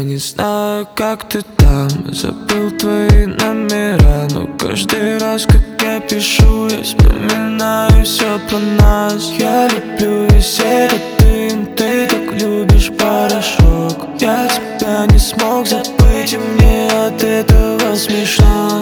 не знаю, как ты там, забыл твои номера, но каждый раз, как я пишу, я вспоминаю все про нас. Я люблю весь этот дым, ты так любишь порошок. Я тебя не смог забыть, и мне от этого смешно.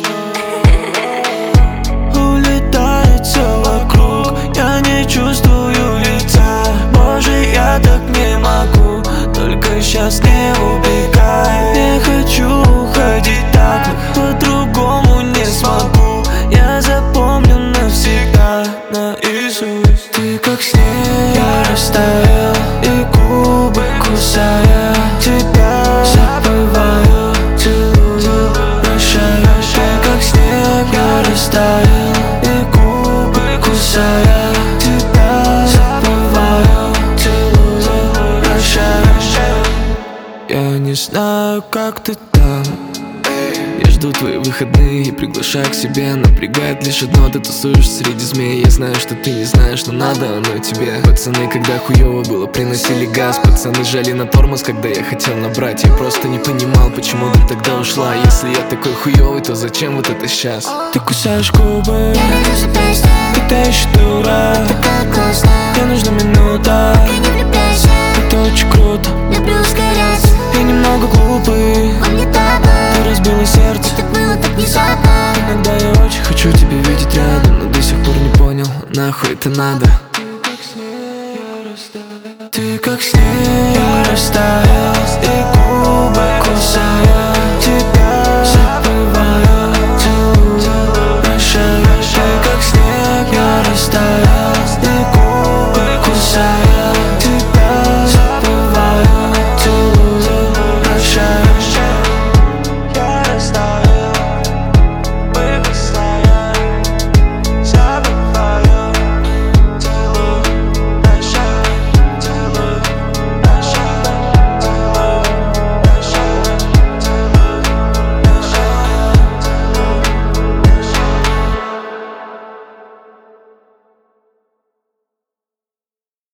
Улетает все вокруг, я не чувствую лица. Боже, я так не могу, только сейчас не убегай. Не хочу уходить так, но по-другому не смогу. Я запомню навсегда наизусть. Ты как снег, я растаял, и губы кусая тебя забываю, целую, прощаю. Ты как снег, я растаял, и губы кусая тебя забываю, целую, прощаю. Я не знаю, как ты там. Я жду твои выходные и приглашаю к себе. Напрягает лишь одно, ты тусуешь среди змей. Я знаю, что ты не знаешь, но надо оно тебе. Пацаны, когда хуёво было, приносили газ. Пацаны жали на тормоз, когда я хотел набрать. Я просто не понимал, почему ты тогда ушла. Если я такой хуёвый, то зачем вот это сейчас? Ты кусаешь губы, ты еще дура. Такая классная, Мне нужна минута, ты не влюбляйся. это очень круто. Люблю ускоряться, Я немного глупый, он не тобой. ты разбила сердце. Это было так внезапно. Иногда я очень хочу тебя видеть рядом, но до сих пор не понял, нахуй это надо. Ты как снег, я растаю.